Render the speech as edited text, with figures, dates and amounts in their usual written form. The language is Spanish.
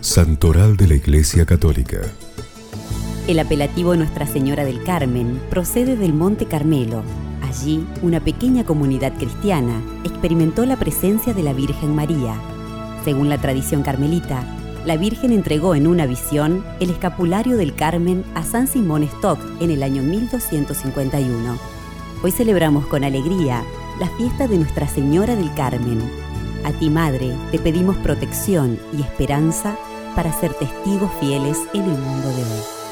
Santoral de la Iglesia Católica. El apelativo Nuestra Señora del Carmen procede del Monte Carmelo. Allí, una pequeña comunidad cristiana experimentó la presencia de la Virgen María. Según la tradición carmelita, la Virgen entregó en una visión el escapulario del Carmen a San Simón Stock en el año 1251. Hoy celebramos con alegría la fiesta de Nuestra Señora del Carmen. A ti, Madre, te pedimos protección y esperanza para ser testigos fieles en el mundo de hoy.